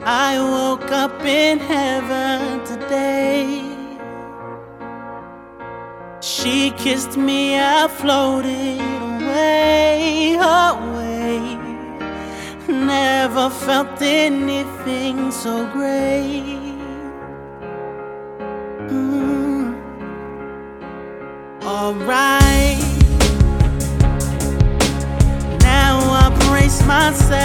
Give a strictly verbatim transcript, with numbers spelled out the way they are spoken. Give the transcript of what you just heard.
I woke up in heaven today. She kissed me, I floated away, away. Never felt anything so great. Mm. Alright, now I brace myself.